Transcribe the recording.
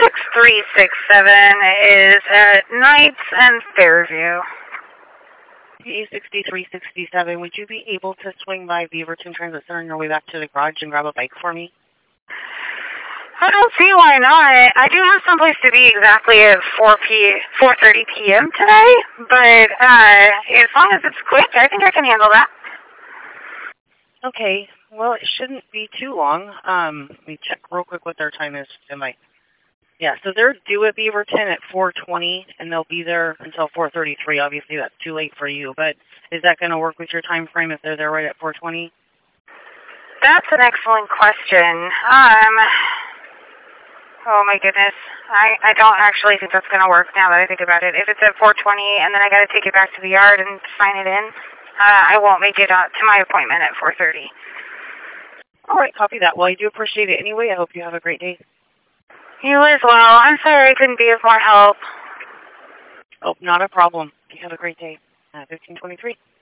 6367 is at Knights and Fairview. A6367, would you be able to swing by Beaverton Transit Center on your way back to the garage and grab a bike for me? I don't see why not. I do have someplace to be exactly at 4:30 p.m. today, but as long as it's quick, I think I can handle that. Okay, well, it shouldn't be too long. Let me check real quick what their time is. Yeah, so they're due at Beaverton at 4:20, and they'll be there until 4:33. Obviously, that's too late for you, but is that going to work with your time frame if they're there right at 4:20? That's an excellent question. Oh my goodness. I don't actually think that's going to work now that I think about it. If it's at 4:20 and then I got to take it back to the yard and sign it in, I won't make it to my appointment at 4:30. All right, copy that. Well, I do appreciate it anyway. I hope you have a great day. You as well. I'm sorry I couldn't be of more help. Oh, not a problem. You have a great day. 1523.